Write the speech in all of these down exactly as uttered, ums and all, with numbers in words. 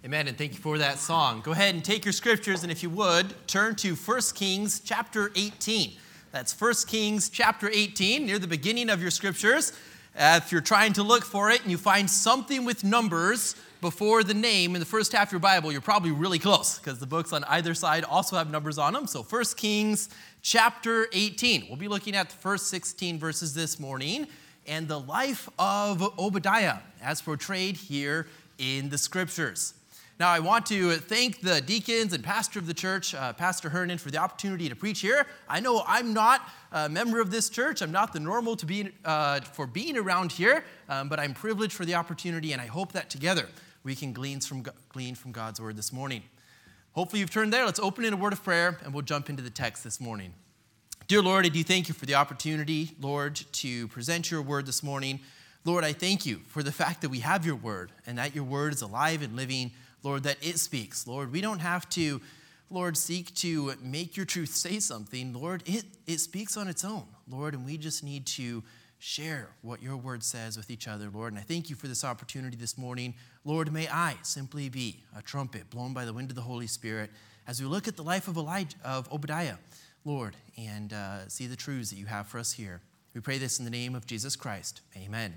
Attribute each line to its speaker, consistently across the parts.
Speaker 1: Amen, and thank you for that song. Go ahead and take your scriptures, and if you would, turn to First Kings chapter eighteen. That's First Kings chapter eighteen, near the beginning of your scriptures. Uh, if you're trying to look for it and you find something with numbers before the name in the first half of your Bible, you're probably really close, because the books on either side also have numbers on them. So First Kings chapter eighteen. We'll be looking at the first sixteen verses this morning, and the life of Obadiah as portrayed here in the scriptures. Now, I want to thank the deacons and pastor of the church, uh, Pastor Hernan, for the opportunity to preach here. I know I'm not a member of this church. I'm not the normal to be uh, for being around here, um, but I'm privileged for the opportunity, and I hope that together we can glean from, glean from God's word this morning. Hopefully you've turned there. Let's open in a word of prayer, and we'll jump into the text this morning. Dear Lord, I do thank you for the opportunity, Lord, to present your word this morning. Lord, I thank you for the fact that we have your word, and that your word is alive and living. Lord, that it speaks. Lord, we don't have to, Lord, seek to make your truth say something. Lord, it, it speaks on its own, Lord, and we just need to share what your word says with each other, Lord. And I thank you for this opportunity this morning. Lord, may I simply be a trumpet blown by the wind of the Holy Spirit as we look at the life of, Elijah, of Obadiah, Lord, and uh, see the truths that you have for us here. We pray this in the name of Jesus Christ. Amen.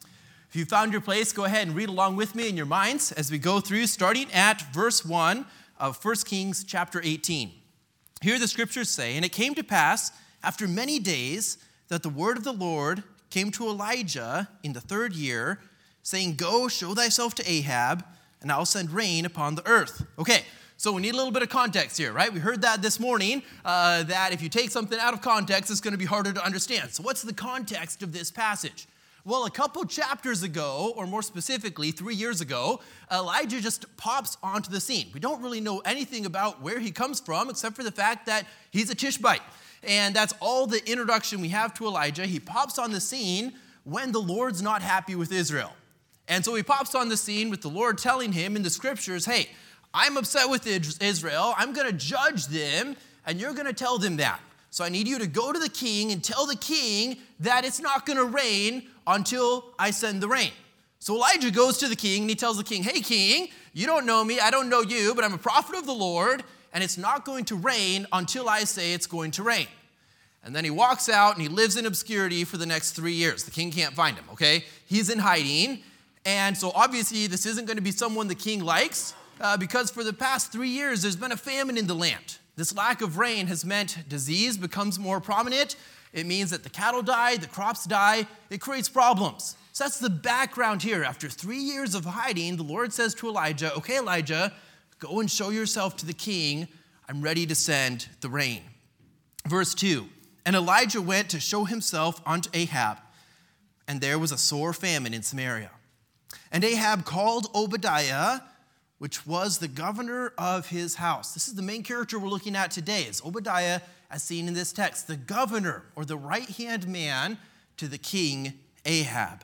Speaker 1: If you found your place, go ahead and read along with me in your minds as we go through, starting at verse one of First Kings chapter eighteen. Here the scriptures say, "And it came to pass after many days that the word of the Lord came to Elijah in the third year, saying, Go, show thyself to Ahab, and I'll send rain upon the earth." Okay, so we need a little bit of context here, right? We heard that this morning, uh, that if you take something out of context, it's going to be harder to understand. So what's the context of this passage? Well, a couple chapters ago, or more specifically, three years ago, Elijah just pops onto the scene. We don't really know anything about where he comes from, except for the fact that he's a Tishbite. And that's all the introduction we have to Elijah. He pops on the scene when the Lord's not happy with Israel. And so he pops on the scene with the Lord telling him in the scriptures, hey, I'm upset with Israel. I'm going to judge them, and you're going to tell them that. So I need you to go to the king and tell the king that it's not going to rain until I send the rain. So Elijah goes to the king and he tells the king, hey, king, you don't know me, I don't know you, but I'm a prophet of the Lord, and it's not going to rain until I say it's going to rain. And then he walks out and he lives in obscurity for the next three years. The king can't find him, okay? He's in hiding. And so obviously this isn't going to be someone the king likes, uh, because for the past three years there's been a famine in the land. This lack of rain has meant disease becomes more prominent. It means that the cattle die, the crops die. It creates problems. So that's the background here. After three years of hiding, the Lord says to Elijah, okay, Elijah, go and show yourself to the king. I'm ready to send the rain. Verse two, and Elijah went to show himself unto Ahab, and there was a sore famine in Samaria. And Ahab called Obadiah, which was the governor of his house. This is the main character we're looking at today, is Obadiah, as seen in this text, the governor or the right-hand man to the king Ahab.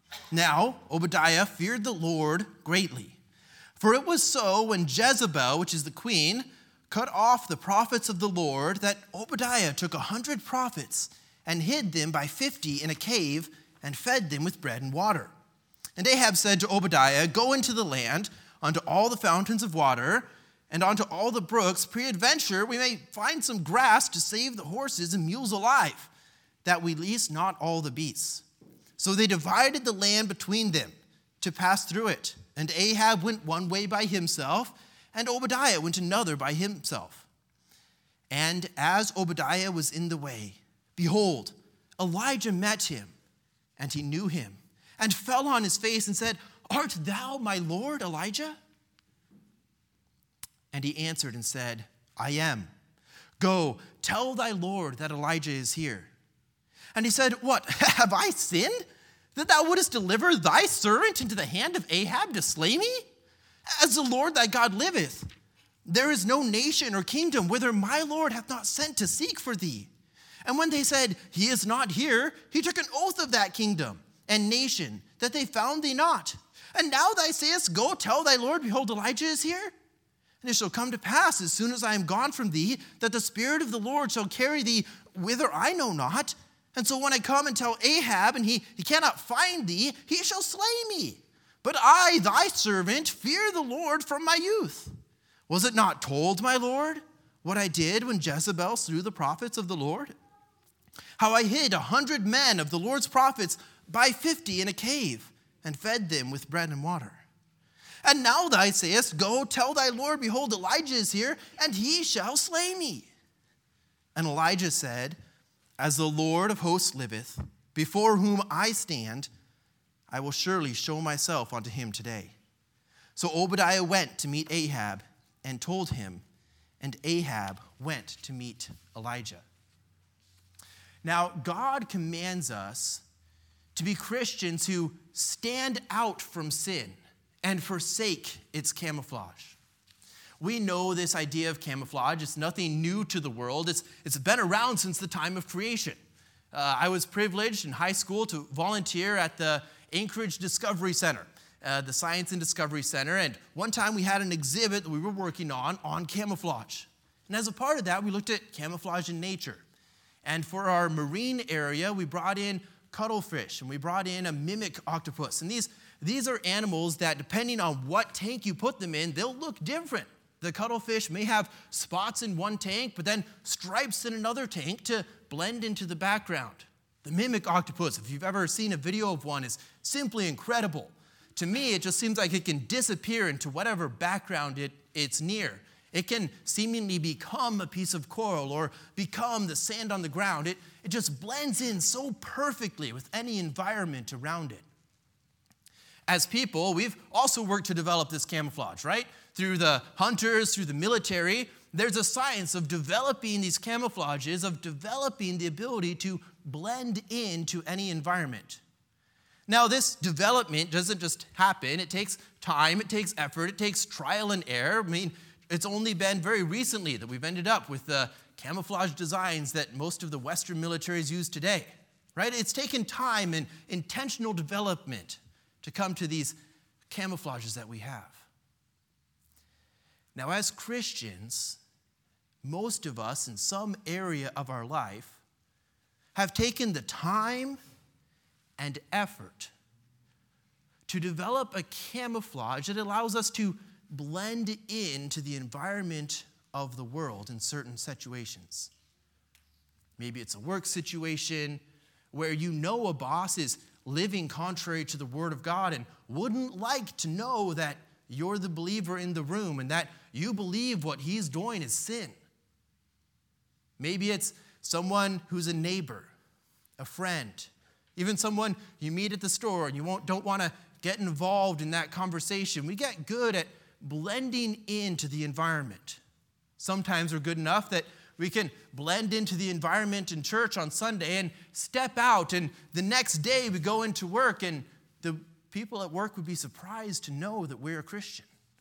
Speaker 1: Now, Obadiah feared the Lord greatly. For it was so when Jezebel, which is the queen, cut off the prophets of the Lord, that Obadiah took a hundred prophets and hid them by fifty in a cave and fed them with bread and water. And Ahab said to Obadiah, Go into the land, unto all the fountains of water, and unto all the brooks, peradventure we may find some grass to save the horses and mules alive, that we lease not all the beasts. So they divided the land between them to pass through it. And Ahab went one way by himself, and Obadiah went another by himself. And as Obadiah was in the way, behold, Elijah met him, and he knew him, and fell on his face and said, Art thou my Lord Elijah? And he answered and said, I am. Go, tell thy Lord that Elijah is here. And he said, What, have I sinned, that thou wouldest deliver thy servant into the hand of Ahab to slay me? As the Lord thy God liveth, there is no nation or kingdom whither my Lord hath not sent to seek for thee. And when they said, He is not here, he took an oath of that kingdom and nation, that they found thee not. And now thou sayest, Go, tell thy Lord, behold, Elijah is here. And it shall come to pass, as soon as I am gone from thee, that the Spirit of the Lord shall carry thee whither I know not. And so when I come and tell Ahab, and he, he cannot find thee, he shall slay me. But I, thy servant, fear the Lord from my youth. Was it not told, my Lord, what I did when Jezebel slew the prophets of the Lord? How I hid a hundred men of the Lord's prophets by fifty in a cave, and fed them with bread and water. And now thou sayest, Go, tell thy Lord, behold, Elijah is here, and he shall slay me. And Elijah said, As the Lord of hosts liveth, before whom I stand, I will surely show myself unto him today. So Obadiah went to meet Ahab, and told him, and Ahab went to meet Elijah. Now, God commands us to be Christians who stand out from sin and forsake its camouflage. We know this idea of camouflage. It's nothing new to the world. It's, it's been around since the time of creation. Uh, I was privileged in high school to volunteer at the Anchorage Discovery Center, uh, the Science and Discovery Center, and one time we had an exhibit that we were working on on camouflage. And as a part of that, we looked at camouflage in nature. And for our marine area, we brought in cuttlefish, and we brought in a mimic octopus. And these, these are animals that, depending on what tank you put them in, they'll look different. The cuttlefish may have spots in one tank, but then stripes in another tank to blend into the background. The mimic octopus, if you've ever seen a video of one, is simply incredible. To me, it just seems like it can disappear into whatever background it, it's near. It can seemingly become a piece of coral or become the sand on the ground. It, it just blends in so perfectly with any environment around it. As people, we've also worked to develop this camouflage, right? Through the hunters, through the military, there's a science of developing these camouflages, of developing the ability to blend into any environment. Now, this development doesn't just happen. It takes time, it takes effort, it takes trial and error. I mean, it's only been very recently that we've ended up with the camouflage designs that most of the Western militaries use today, right? It's taken time and intentional development to come to these camouflages that we have. Now, as Christians, most of us in some area of our life have taken the time and effort to develop a camouflage that allows us to blend into the environment of the world in certain situations. Maybe it's a work situation where you know a boss is living contrary to the Word of God and wouldn't like to know that you're the believer in the room and that you believe what he's doing is sin. Maybe it's someone who's a neighbor, a friend, even someone you meet at the store and you won't, don't want to get involved in that conversation. We get good at blending into the environment. Sometimes we're good enough that we can blend into the environment in church on Sunday and step out, and the next day we go into work and the people at work would be surprised to know that we're a Christian.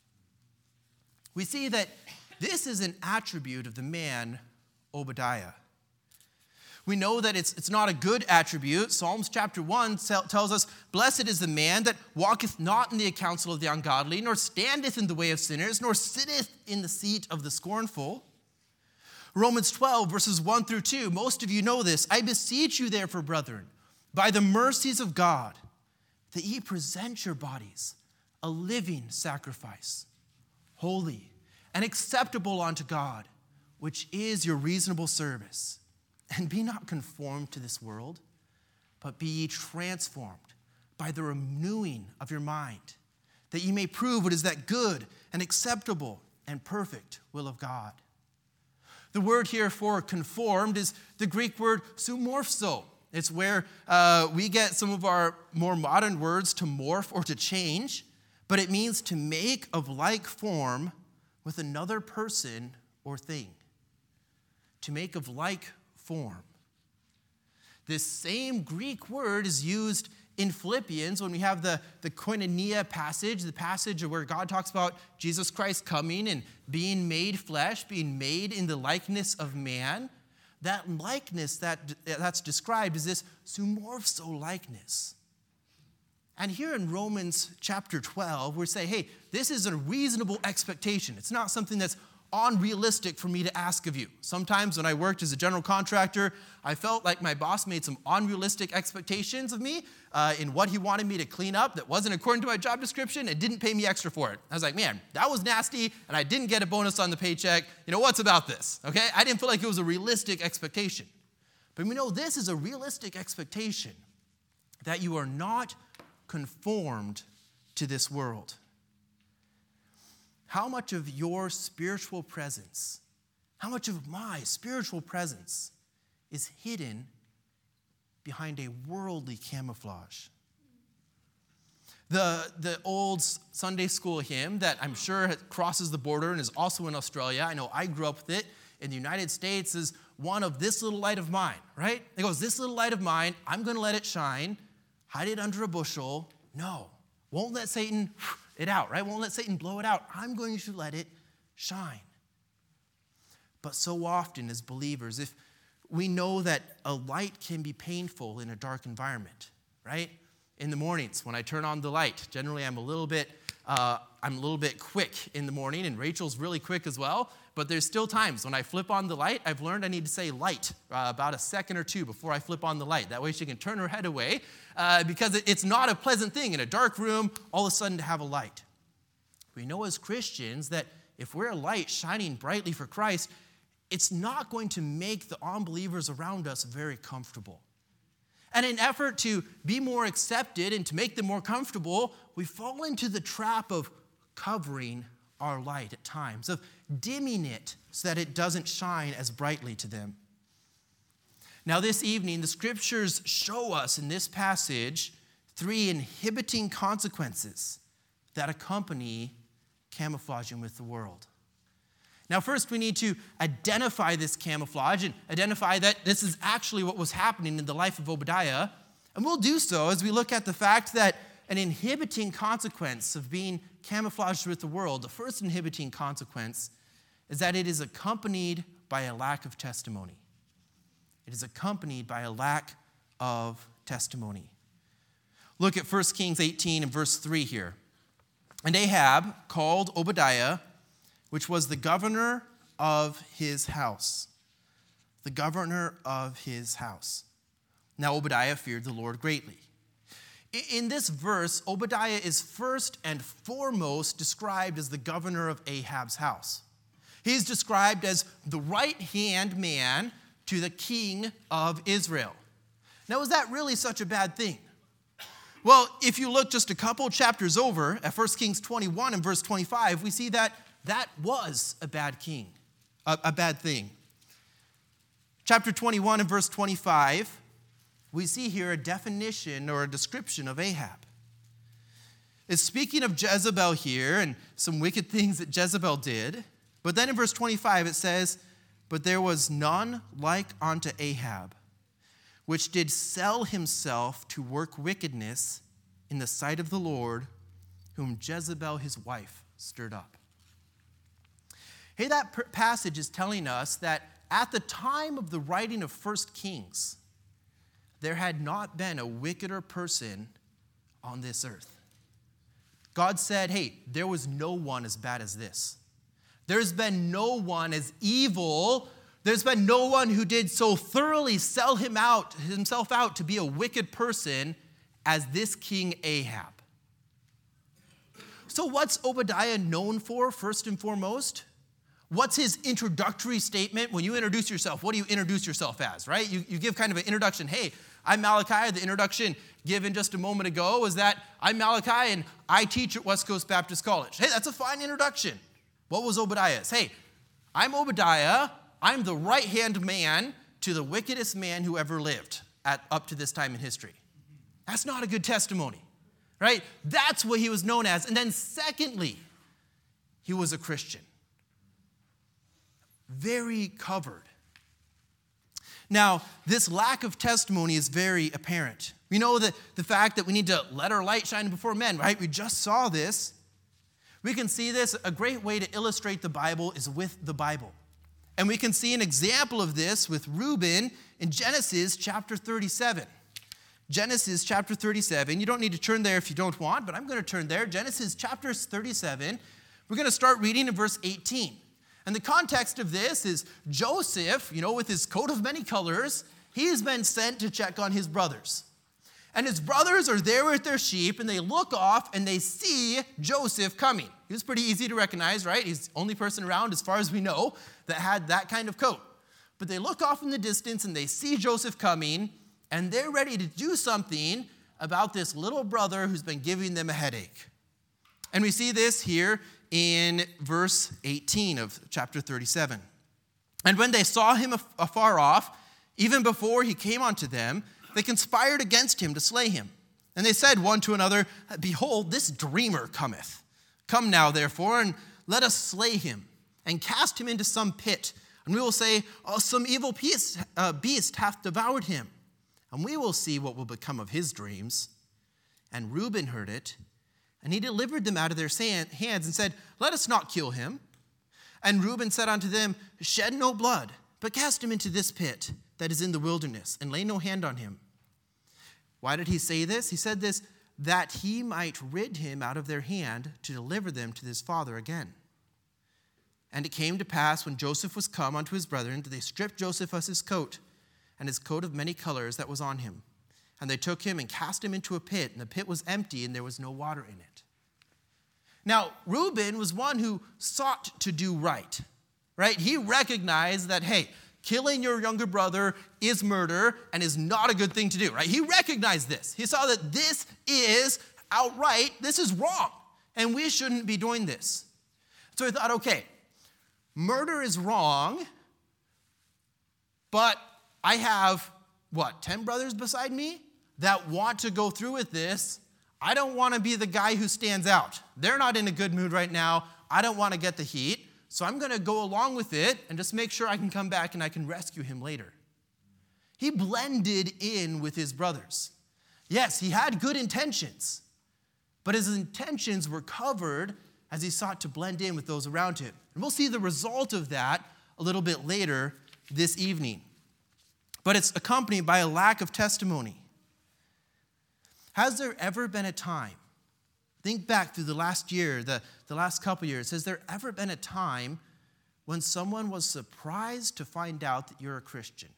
Speaker 1: We see that this is an attribute of the man Obadiah. We know that it's, it's not a good attribute. Psalms chapter one tells us, Blessed is the man that walketh not in the counsel of the ungodly, nor standeth in the way of sinners, nor sitteth in the seat of the scornful. Romans twelve, verses one through two, most of you know this. I beseech you therefore, brethren, by the mercies of God, that ye present your bodies a living sacrifice, holy and acceptable unto God, which is your reasonable service. And be not conformed to this world, but be ye transformed by the renewing of your mind, that ye may prove what is that good and acceptable and perfect will of God. The word here for conformed is the Greek word sumorpho. It's where uh, we get some of our more modern words to morph or to change, but it means to make of like form with another person or thing. To make of like form. This same Greek word is used in Philippians when we have the, the koinonia passage, the passage where God talks about Jesus Christ coming and being made flesh, being made in the likeness of man. That likeness that, that's described is this sumorpho likeness. And here in Romans chapter twelve, we're saying, hey, this is a reasonable expectation. It's not something that's unrealistic for me to ask of you. Sometimes when I worked as a general contractor, I felt like my boss made some unrealistic expectations of me uh, in what he wanted me to clean up that wasn't according to my job description and didn't pay me extra for it. I was like, man, that was nasty, and I didn't get a bonus on the paycheck. You know, what's about this? Okay? I didn't feel like it was a realistic expectation. But we know this is a realistic expectation, that you are not conformed to this world. How much of your spiritual presence, how much of my spiritual presence is hidden behind a worldly camouflage? The, the old Sunday school hymn that I'm sure crosses the border and is also in Australia, I know I grew up with it, in the United States is one of "This little light of mine," right? It goes, "This little light of mine, I'm going to let it shine, hide it under a bushel. No, won't let Satan it out, right? Won't let Satan blow it out. I'm going to let it shine." But so often as believers, if we know that a light can be painful in a dark environment, right? In the mornings when I turn on the light, generally I'm a little bit, uh, I'm a little bit quick in the morning, and Rachel's really quick as well. But there's still times when I flip on the light, I've learned I need to say light uh, about a second or two before I flip on the light. That way she can turn her head away uh, because it, it's not a pleasant thing in a dark room all of a sudden to have a light. We know as Christians that if we're a light shining brightly for Christ, it's not going to make the unbelievers around us very comfortable. And in an effort to be more accepted and to make them more comfortable, we fall into the trap of covering our light at times, of dimming it so that it doesn't shine as brightly to them. Now this evening, the scriptures show us in this passage three inhibiting consequences that accompany camouflaging with the world. Now first we need to identify this camouflage and identify that this is actually what was happening in the life of Obadiah. And we'll do so as we look at the fact that an inhibiting consequence of being camouflaged with the world, the first inhibiting consequence, is that it is accompanied by a lack of testimony. It is accompanied by a lack of testimony. Look at First Kings eighteen and verse three here. "And Ahab called Obadiah, which was the governor of his house." The governor of his house. Now Obadiah feared the Lord greatly. In this verse, Obadiah is first and foremost described as the governor of Ahab's house. He's described as the right-hand man to the king of Israel. Now, is that really such a bad thing? Well, if you look just a couple chapters over at First Kings twenty-one and verse twenty-five, we see that that was a bad king, a, a bad thing. Chapter twenty-one and verse twenty-five, we see here a definition or a description of Ahab. It's speaking of Jezebel here and some wicked things that Jezebel did. But then in verse twenty-five it says, "But there was none like unto Ahab, which did sell himself to work wickedness in the sight of the Lord, whom Jezebel his wife stirred up." Hey, that passage is telling us that at the time of the writing of First Kings, there had not been a wickeder person on this earth. God said, hey, there was no one as bad as this. There's been no one as evil. There's been no one who did so thoroughly sell him out, himself out to be a wicked person as this King Ahab. So what's Obadiah known for, first and foremost? What's his introductory statement? When you introduce yourself, what do you introduce yourself as, right? You, you give kind of an introduction. Hey, I'm Malachi. The introduction given just a moment ago was that I'm Malachi and I teach at West Coast Baptist College. Hey, that's a fine introduction. What was Obadiah's? Hey, I'm Obadiah. I'm the right-hand man to the wickedest man who ever lived at, up to this time in history. That's not a good testimony, right? That's what he was known as. And then secondly, he was a Christian. Very covered. Now, this lack of testimony is very apparent. We know that the fact that we need to let our light shine before men, right? We just saw this. We can see this. A great way to illustrate the Bible is with the Bible. And we can see an example of this with Reuben in Genesis chapter thirty-seven. Genesis chapter thirty-seven. You don't need to turn there if you don't want, but I'm going to turn there. Genesis chapter thirty-seven. We're going to start reading in verse eighteen. And the context of this is Joseph, you know, with his coat of many colors, he's been sent to check on his brothers. And his brothers are there with their sheep, and they look off and they see Joseph coming. He was pretty easy to recognize, right? He's the only person around, as far as we know, that had that kind of coat. But they look off in the distance and they see Joseph coming, and they're ready to do something about this little brother who's been giving them a headache. And we see this here in verse eighteen of chapter thirty-seven. And when they saw him afar off, even before he came unto them, they conspired against him to slay him. And they said one to another, Behold, this dreamer cometh. Come now, therefore, and let us slay him, and cast him into some pit. And we will say, oh, some evil beast, uh, beast hath devoured him. And we will see what will become of his dreams. And Reuben heard it, and he delivered them out of their hands, and said, Let us not kill him. And Reuben said unto them, Shed no blood, but cast him into this pit that is in the wilderness, and lay no hand on him. Why did he say this? He said this, that he might rid him out of their hand to deliver them to his father again. And it came to pass, when Joseph was come unto his brethren, that they stripped Joseph of his coat, and his coat of many colors that was on him. And they took him and cast him into a pit, and the pit was empty, and there was no water in it. Now, Reuben was one who sought to do right, right? He recognized that, hey, killing your younger brother is murder and is not a good thing to do, right? He recognized this. He saw that this is outright, this is wrong, and we shouldn't be doing this. So he thought, okay, murder is wrong, but I have, what, ten brothers beside me that want to go through with this. I don't want to be the guy who stands out. They're not in a good mood right now. I don't want to get the heat. So I'm going to go along with it and just make sure I can come back and I can rescue him later. He blended in with his brothers. Yes, he had good intentions, but his intentions were covered as he sought to blend in with those around him. And we'll see the result of that a little bit later this evening. But it's accompanied by a lack of testimony. Has there ever been a time, think back through the last year, the, the last couple years, has there ever been a time when someone was surprised to find out that you're a Christian?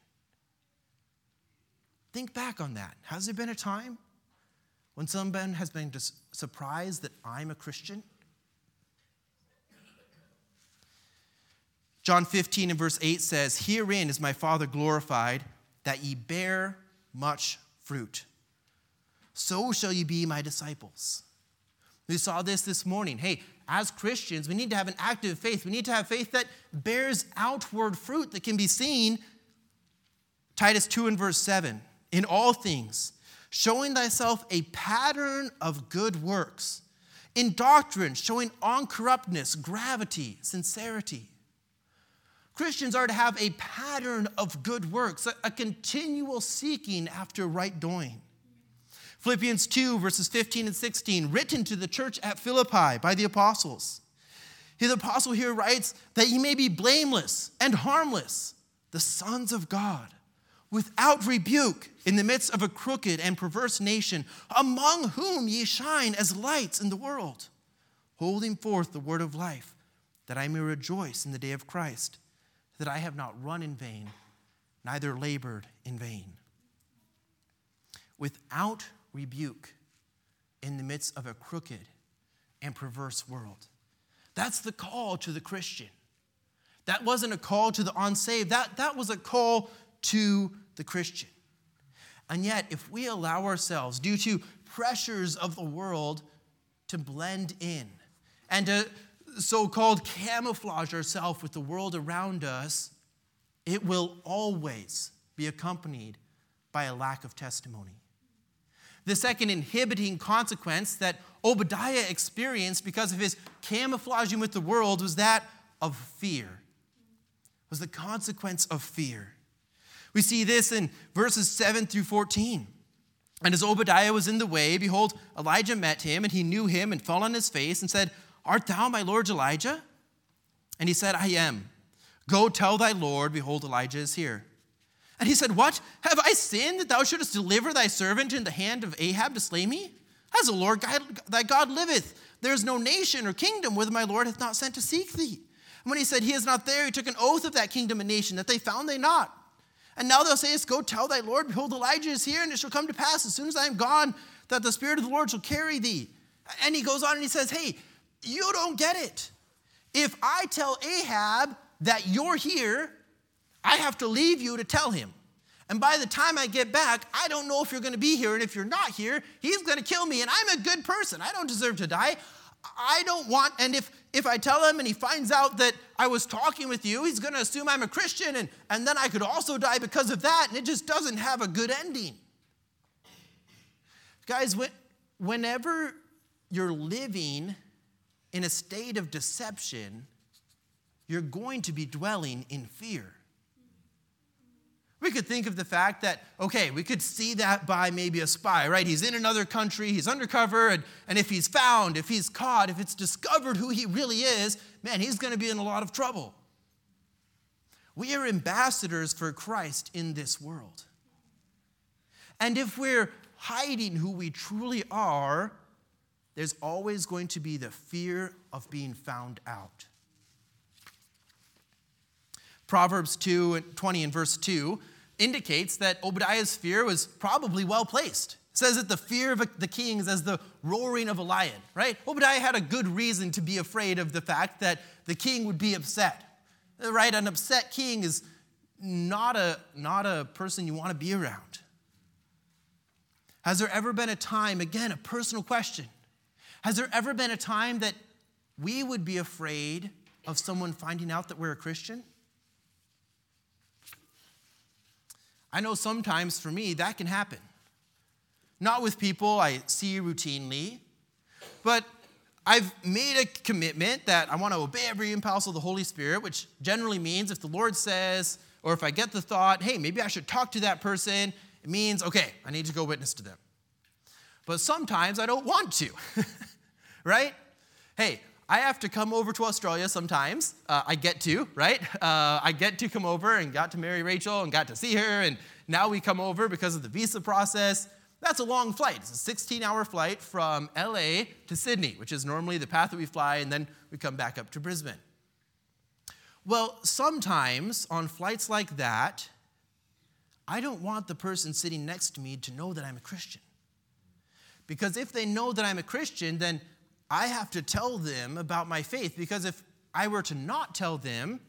Speaker 1: Think back on that. Has there been a time when someone has been just surprised that I'm a Christian? John fifteen and verse eight says, Herein is my Father glorified, that ye bear much fruit. So shall ye be my disciples. We saw this this morning. Hey, as Christians, we need to have an active faith. We need to have faith that bears outward fruit that can be seen. Titus two and verse seven, in all things, showing thyself a pattern of good works. In doctrine, showing uncorruptness, gravity, sincerity. Christians are to have a pattern of good works, a, a continual seeking after right doing. Philippians two, verses fifteen and sixteen, written to the church at Philippi by the apostles. Here the apostle here writes that ye may be blameless and harmless, the sons of God, without rebuke in the midst of a crooked and perverse nation, among whom ye shine as lights in the world, holding forth the word of life, that I may rejoice in the day of Christ, that I have not run in vain, neither labored in vain. Without rebuke in the midst of a crooked and perverse world. That's the call to the Christian. That wasn't a call to the unsaved. That, that was a call to the Christian. And yet, if we allow ourselves, due to pressures of the world, to blend in and to so-called camouflage ourselves with the world around us, it will always be accompanied by a lack of testimony. The second inhibiting consequence that Obadiah experienced because of his camouflaging with the world was that of fear. Was the consequence of fear. We see this in verses seven through fourteen. And as Obadiah was in the way, behold, Elijah met him, and he knew him and fell on his face and said, Art thou my Lord Elijah? And he said, I am. Go tell thy Lord, behold, Elijah is here. And he said, What? Have I sinned that thou shouldest deliver thy servant into the hand of Ahab to slay me? As the Lord God, thy God liveth, there is no nation or kingdom whither my Lord hath not sent to seek thee. And when he said he is not there, he took an oath of that kingdom and nation that they found they not. And now thou sayest, go tell thy Lord, behold, Elijah is here, and it shall come to pass as soon as I am gone, that the Spirit of the Lord shall carry thee. And he goes on and he says, hey, you don't get it. If I tell Ahab that you're here, I have to leave you to tell him. And by the time I get back, I don't know if you're going to be here. And if you're not here, he's going to kill me. And I'm a good person. I don't deserve to die. I don't want, and if, if I tell him and he finds out that I was talking with you, he's going to assume I'm a Christian. And, and then I could also die because of that. And it just doesn't have a good ending. Guys, when, whenever you're living in a state of deception, you're going to be dwelling in fear. We could think of the fact that, okay, we could see that by maybe a spy, right? He's in another country, he's undercover, and, and if he's found, if he's caught, if it's discovered who he really is, man, he's going to be in a lot of trouble. We are ambassadors for Christ in this world. And if we're hiding who we truly are, there's always going to be the fear of being found out. Proverbs two twenty and verse two indicates that Obadiah's fear was probably well placed. It says that the fear of the king is as the roaring of a lion, right? Obadiah had a good reason to be afraid of the fact that the king would be upset, right? An upset king is not a, not a person you want to be around. Has there ever been a time, again, a personal question, has there ever been a time that we would be afraid of someone finding out that we're a Christian? I know sometimes for me that can happen. Not with people I see routinely, but I've made a commitment that I want to obey every impulse of the Holy Spirit, which generally means if the Lord says, or if I get the thought, hey, maybe I should talk to that person, it means, okay, I need to go witness to them. But sometimes I don't want to, right? Hey, I have to come over to Australia sometimes. Uh, I get to, right? Uh, I get to come over and got to marry Rachel and got to see her. And now we come over because of the visa process. That's a long flight. It's a sixteen-hour flight from L A to Sydney, which is normally the path that we fly, and then we come back up to Brisbane. Well, sometimes on flights like that, I don't want the person sitting next to me to know that I'm a Christian. Because if they know that I'm a Christian, then I have to tell them about my faith, because if I were to not tell them,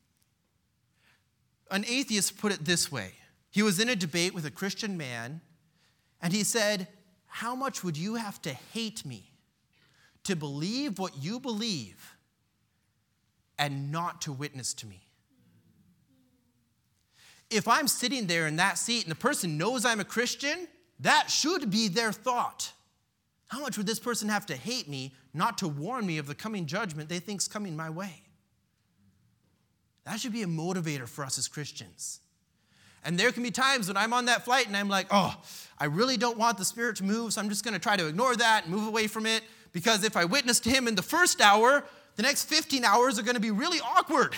Speaker 1: an atheist put it this way. He was in a debate with a Christian man, and he said, how much would you have to hate me to believe what you believe and not to witness to me? If I'm sitting there in that seat and the person knows I'm a Christian, that should be their thought. How much would this person have to hate me not to warn me of the coming judgment they think's coming my way? That should be a motivator for us as Christians. And there can be times when I'm on that flight and I'm like, oh, I really don't want the Spirit to move, so I'm just going to try to ignore that and move away from it, because if I witness to him in the first hour, the next fifteen hours are going to be really awkward.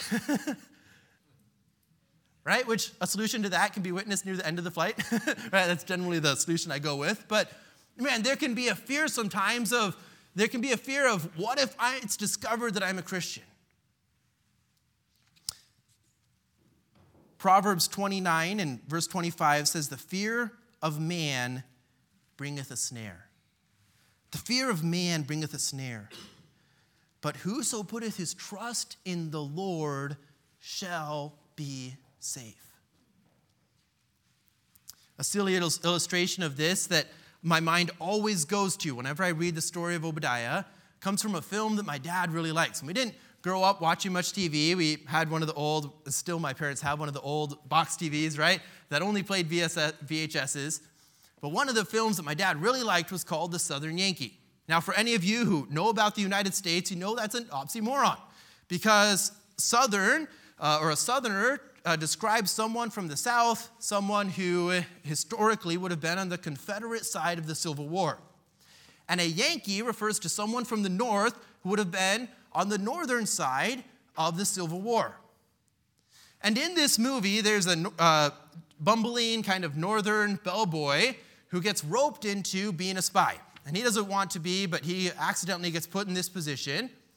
Speaker 1: Right? Which a solution to that can be witnessed near the end of the flight. Right? That's generally the solution I go with. But man, there can be a fear sometimes of, there can be a fear of, what if I, it's discovered that I'm a Christian? Proverbs twenty-nine and verse twenty-five says, the fear of man bringeth a snare. The fear of man bringeth a snare. But whoso putteth his trust in the Lord shall be safe. A silly illustration of this that my mind always goes to whenever I read the story of Obadiah comes from a film that my dad really likes. And we didn't grow up watching much T V. We had one of the old, still my parents have one of the old box T Vs, right, that only played V H S's. But one of the films that my dad really liked was called The Southern Yankee. Now, for any of you who know about the United States, you know that's an oxymoron, because Southern, uh, or a Southerner, uh, describes someone from the South, someone who historically would have been on the Confederate side of the Civil War. And a Yankee refers to someone from the North who would have been on the northern side of the Civil War. And in this movie, there's a uh, bumbling kind of northern bellboy who gets roped into being a spy. And he doesn't want to be, but he accidentally gets put in this position.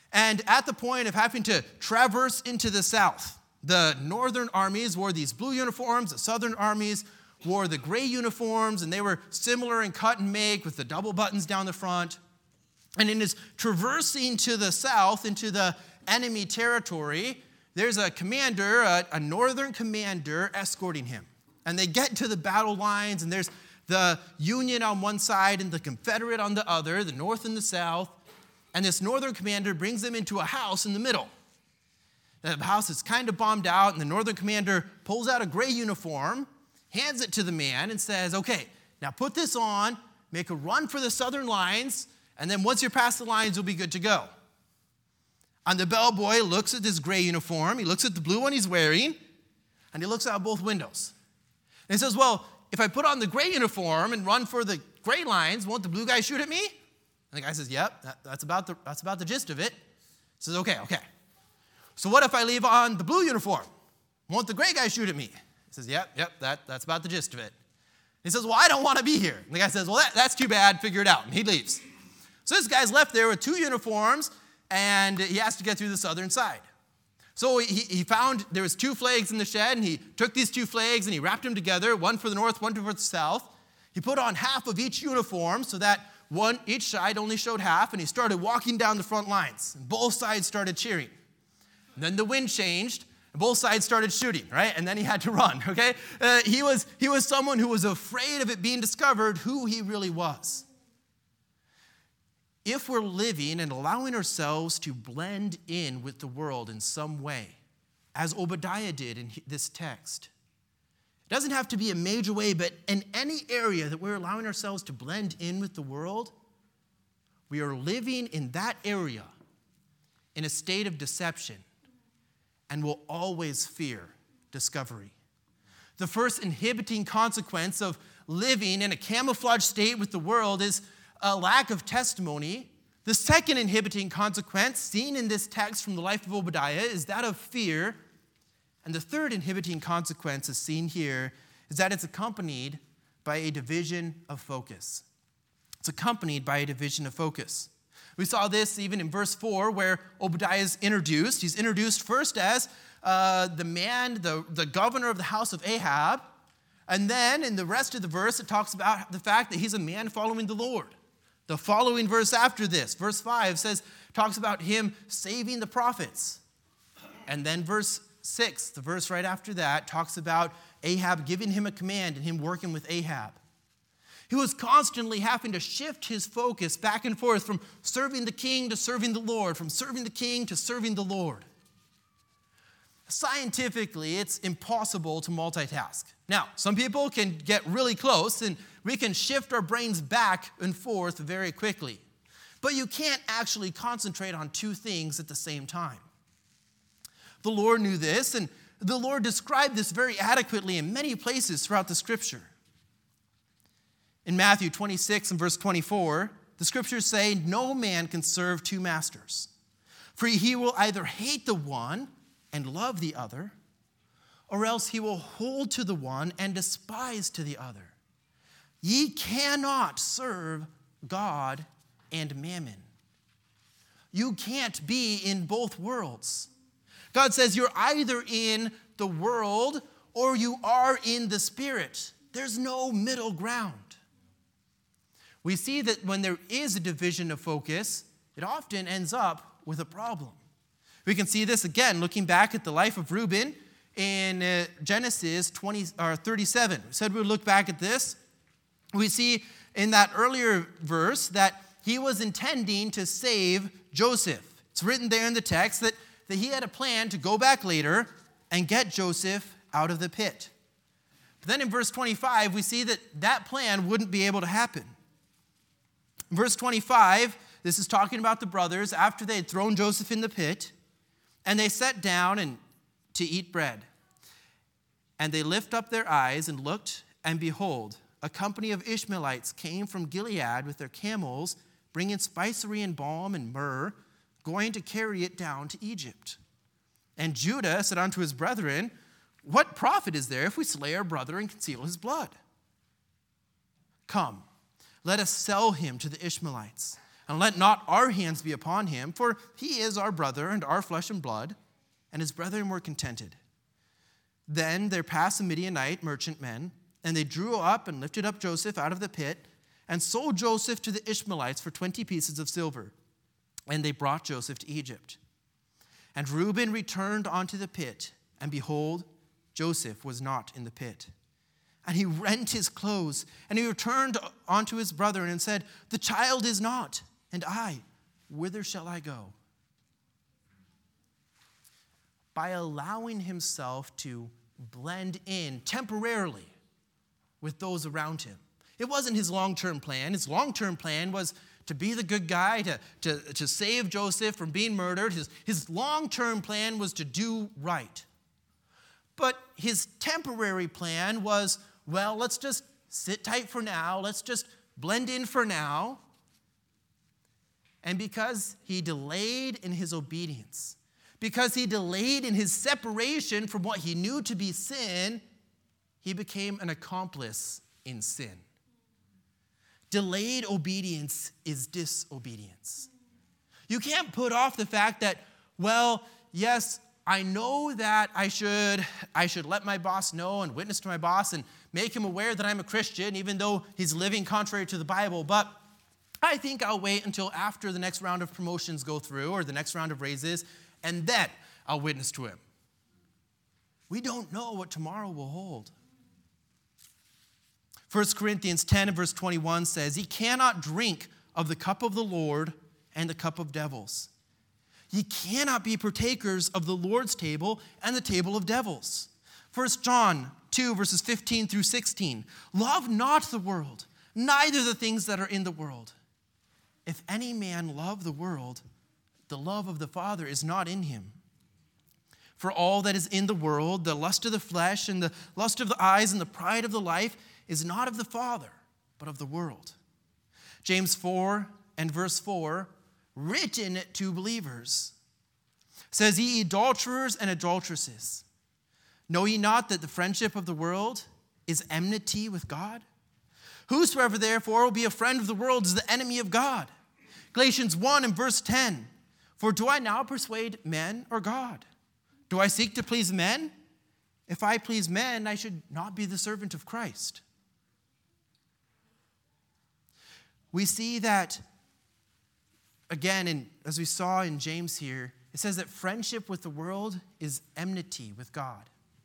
Speaker 1: And at the point of having to traverse into the south, the northern armies wore these blue uniforms, the southern armies wore the gray uniforms, and they were similar in cut and make with the double buttons down the front. And in his traversing to the south into the enemy territory, there's a commander, a, a northern commander, escorting him. And they get to the battle lines, and there's the Union on one side and the Confederate on the other, the north and the south. And this northern commander brings them into a house in the middle. The house is kind of bombed out, and the northern commander pulls out a gray uniform, hands it to the man, and says, okay, now put this on, make a run for the southern lines, and then once you're past the lines, you'll be good to go. And the bellboy looks at this gray uniform, he looks at the blue one he's wearing, and he looks out both windows. And he says, well, if I put on the gray uniform and run for the gray lines, won't the blue guy shoot at me? And the guy says, yep, that, that's, about the, that's about the gist of it. He says, okay, okay. So what if I leave on the blue uniform? Won't the gray guy shoot at me? He says, yep, yep, that, that's about the gist of it. He says, well, I don't want to be here. And the guy says, well, that, that's too bad, figure it out. And he leaves. So this guy's left there with two uniforms, and he has to get through the southern side. So he, he found there was two flags in the shed, and he took these two flags and he wrapped them together, one for the north, one for the south. He put on half of each uniform so that one each side only showed half, and he started walking down the front lines. And both sides started cheering. And then the wind changed, and both sides started shooting, right? And then he had to run, okay? Uh, he was, he was someone who was afraid of it being discovered who he really was. If we're living and allowing ourselves to blend in with the world in some way, as Obadiah did in this text, it doesn't have to be a major way, but in any area that we're allowing ourselves to blend in with the world, we are living in that area in a state of deception and will always fear discovery. The first inhibiting consequence of living in a camouflage state with the world is a lack of testimony. The second inhibiting consequence seen in this text from the life of Obadiah is that of fear. And the third inhibiting consequence is seen here is that it's accompanied by a division of focus. It's accompanied by a division of focus. We saw this even in verse four where Obadiah is introduced. He's introduced first as uh, the man, the, the governor of the house of Ahab. And then in the rest of the verse, it talks about the fact that he's a man following the Lord. The following verse after this, verse five, says, talks about him saving the prophets. And then verse six, the verse right after that, talks about Ahab giving him a command and him working with Ahab. He was constantly having to shift his focus back and forth from serving the king to serving the Lord, from serving the king to serving the Lord. Scientifically, it's impossible to multitask. Now, some people can get really close and we can shift our brains back and forth very quickly. But you can't actually concentrate on two things at the same time. The Lord knew this, and the Lord described this very adequately in many places throughout the Scripture. In Matthew twenty-six and verse twenty-four, the Scriptures say, no man can serve two masters, for he will either hate the one and love the other, or else he will hold to the one and despise to the other. Ye cannot serve God and mammon. You can't be in both worlds. God says you're either in the world or you are in the Spirit. There's no middle ground. We see that when there is a division of focus, it often ends up with a problem. We can see this again looking back at the life of Reuben in uh, Genesis twenty, or thirty-seven. We said we would look back at this. We see in that earlier verse that he was intending to save Joseph. It's written there in the text that, that he had a plan to go back later and get Joseph out of the pit. But then in verse twenty-five, we see that that plan wouldn't be able to happen. In verse twenty-five, this is talking about the brothers after they had thrown Joseph in the pit, and they sat down and to eat bread. And they lift up their eyes and looked, and behold, a company of Ishmaelites came from Gilead with their camels, bringing spicery and balm and myrrh, going to carry it down to Egypt. And Judah said unto his brethren, what profit is there if we slay our brother and conceal his blood? Come, let us sell him to the Ishmaelites, and let not our hands be upon him, for he is our brother and our flesh and blood. And his brethren were contented. Then there passed a Midianite merchantmen, and they drew up and lifted up Joseph out of the pit, and sold Joseph to the Ishmaelites for twenty pieces of silver. And they brought Joseph to Egypt. And Reuben returned unto the pit, and behold, Joseph was not in the pit. And he rent his clothes, and he returned unto his brethren and said, the child is not, and I, whither shall I go? By allowing himself to blend in temporarily with those around him. It wasn't his long-term plan. His long-term plan was to be the good guy, to, to, to save Joseph from being murdered. His, his long-term plan was to do right. But his temporary plan was, well, let's just sit tight for now. Let's just blend in for now. And because he delayed in his obedience, because he delayed in his separation from what he knew to be sin, he became an accomplice in sin. Delayed obedience is disobedience. You can't put off the fact that, well, yes, I know that I should, I should let my boss know and witness to my boss and make him aware that I'm a Christian, even though he's living contrary to the Bible, but I think I'll wait until after the next round of promotions go through or the next round of raises, and then I'll witness to him. We don't know what tomorrow will hold. First Corinthians ten and verse twenty-one says, ye cannot drink of the cup of the Lord and the cup of devils. Ye cannot be partakers of the Lord's table and the table of devils. First John two verses fifteen through sixteen. Love not the world, neither the things that are in the world. If any man love the world, the love of the Father is not in him. For all that is in the world, the lust of the flesh and the lust of the eyes and the pride of the life, is not of the Father, but of the world. James four and verse four, written to believers, says, ye adulterers and adulteresses, know ye not that the friendship of the world is enmity with God? Whosoever therefore will be a friend of the world is the enemy of God. Galatians one and verse ten, for do I now persuade men or God? Do I seek to please men? If I please men, I should not be the servant of Christ. We see that, again, in, as we saw in James here, it says that friendship with the world is enmity with God.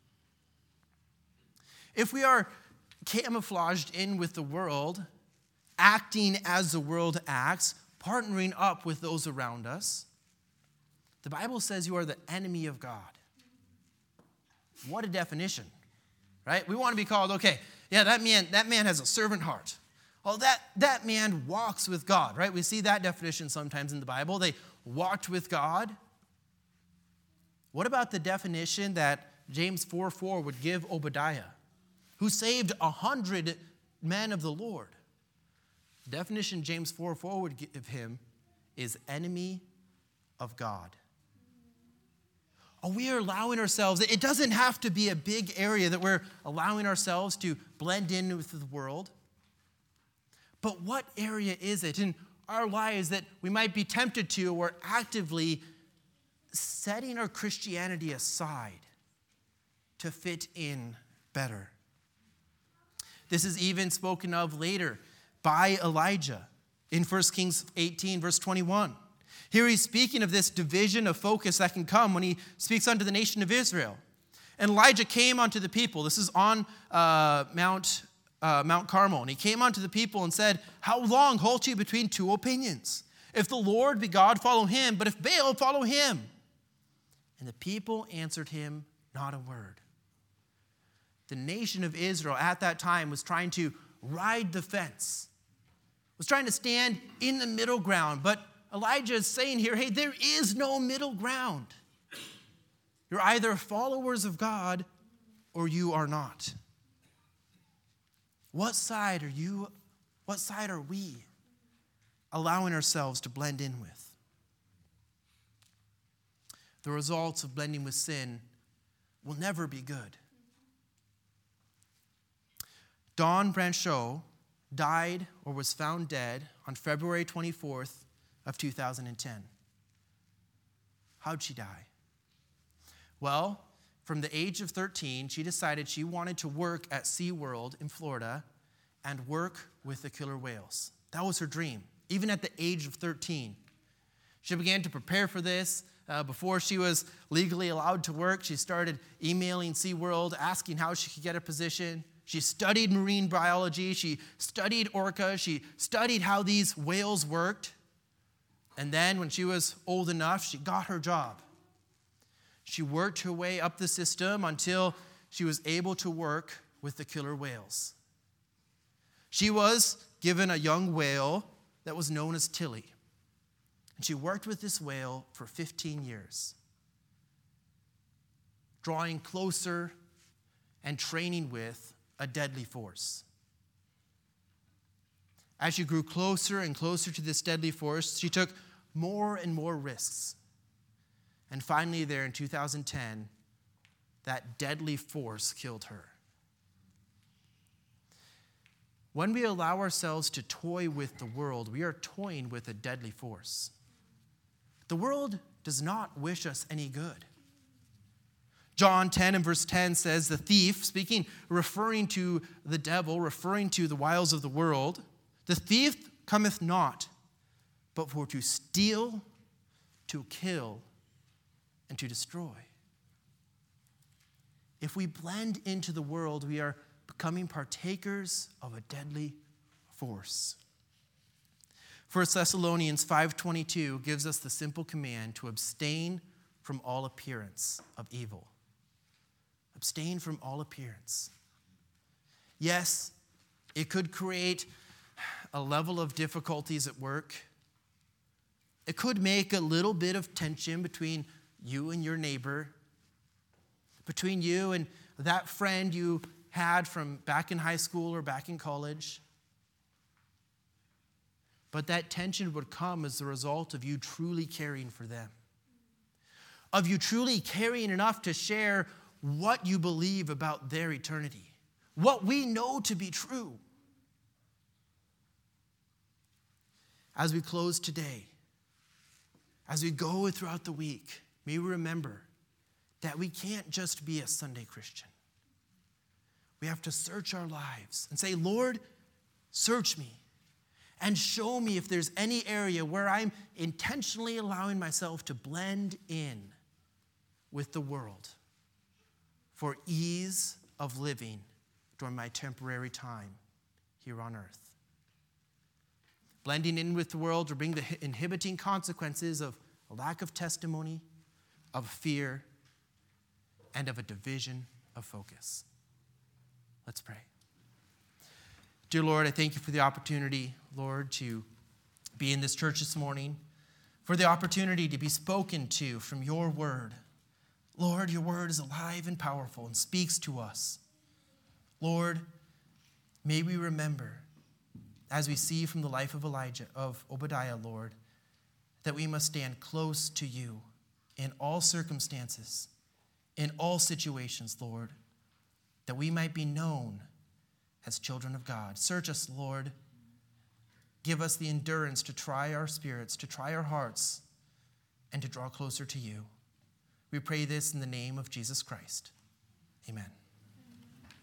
Speaker 1: If we are camouflaged in with the world, acting as the world acts, partnering up with those around us, the Bible says you are the enemy of God. What a definition, right? We want to be called, okay, yeah, that man, that man has a servant heart. Well, that, that man walks with God, right? We see that definition sometimes in the Bible. They walked with God. What about the definition that James four four would give Obadiah, who saved a hundred men of the Lord? The definition James four four would give him is enemy of God. Oh, we are allowing ourselves, it doesn't have to be a big area that we're allowing ourselves to blend in with the world. But what area is it in our lives that we might be tempted to or actively setting our Christianity aside to fit in better? This is even spoken of later by Elijah in First Kings eighteen, verse twenty-one. Here he's speaking of this division of focus that can come when he speaks unto the nation of Israel. And Elijah came unto the people. This is on uh, Mount Uh, Mount Carmel, and he came unto the people and said, how long halt ye between two opinions? If the Lord be God, follow him, but if Baal, follow him. And the people answered him not a word. The nation of Israel at that time was trying to ride the fence, was trying to stand in the middle ground, but Elijah is saying here, hey, there is no middle ground. You're either followers of God or you are not. What side are you, what side are we allowing ourselves to blend in with? The results of blending with sin will never be good. Don Brancheau died or was found dead on February twenty-fourth, of two thousand ten. How'd she die? Well, from the age of thirteen, she decided she wanted to work at SeaWorld in Florida and work with the killer whales. That was her dream, even at the age of thirteen. She began to prepare for this. Uh, before she was legally allowed to work, she started emailing SeaWorld, asking how she could get a position. She studied marine biology. She studied orca. She studied how these whales worked. And then when she was old enough, she got her job. She worked her way up the system until she was able to work with the killer whales. She was given a young whale that was known as Tilly. And she worked with this whale for fifteen years, drawing closer and training with a deadly force. As she grew closer and closer to this deadly force, she took more and more risks. And finally, there in two thousand ten, that deadly force killed her. When we allow ourselves to toy with the world, we are toying with a deadly force. The world does not wish us any good. John ten and verse ten says, the thief, speaking, referring to the devil, referring to the wiles of the world, the thief cometh not, but for to steal, to kill, and to destroy. If we blend into the world, we are becoming partakers of a deadly force. First Thessalonians five twenty-two gives us the simple command to abstain from all appearance of evil. Abstain from all appearance. Yes, it could create a level of difficulties at work. It could make a little bit of tension between you and your neighbor, between you and that friend you had from back in high school or back in college. But that tension would come as the result of you truly caring for them, of you truly caring enough to share what you believe about their eternity, what we know to be true. As we close today, as we go throughout the week, may we remember that we can't just be a Sunday Christian. We have to search our lives and say, Lord, search me and show me if there's any area where I'm intentionally allowing myself to blend in with the world for ease of living during my temporary time here on earth. Blending in with the world will bring the inhibiting consequences of a lack of testimony, of fear, and of a division of focus. Let's pray. Dear Lord, I thank you for the opportunity, Lord, to be in this church this morning, for the opportunity to be spoken to from your word. Lord, your word is alive and powerful and speaks to us. Lord, may we remember, as we see from the life of Elijah, of Obadiah, Lord, that we must stand close to you in all circumstances, in all situations, Lord, that we might be known as children of God. Search us, Lord. Give us the endurance to try our spirits, to try our hearts, and to draw closer to you. We pray this in the name of Jesus Christ. Amen.